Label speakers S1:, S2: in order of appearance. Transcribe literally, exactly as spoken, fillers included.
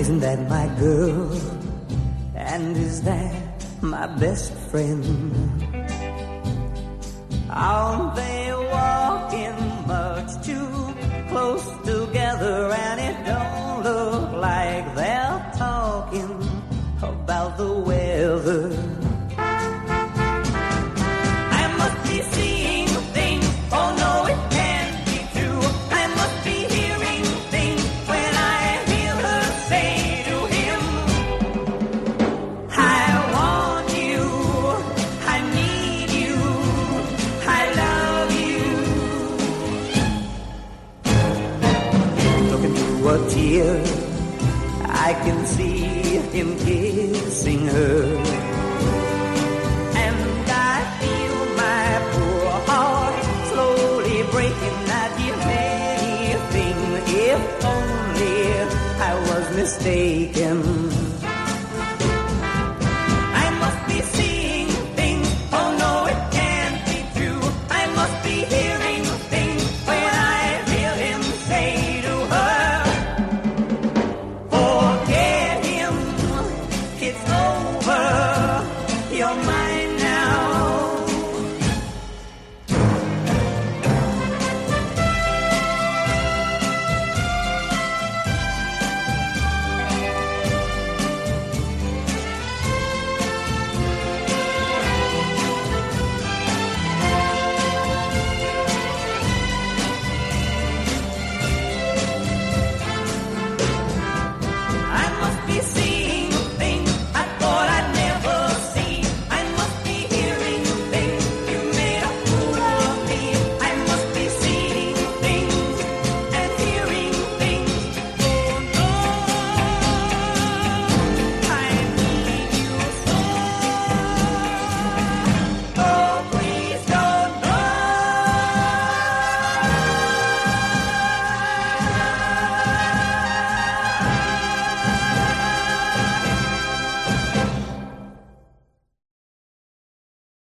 S1: Isn't that my girl? And is that my best friend? Aren't they walking much too close together? And it don't look like they're talking about the weather. I must be seeing things, oh no, it can't be true. I must be hearing things when I hear her say to him, I want you, I need you, I love you. Looking through a tear, I can see him kissing her, and I feel my poor heart slowly breaking. I'd give anything if only I was mistaken.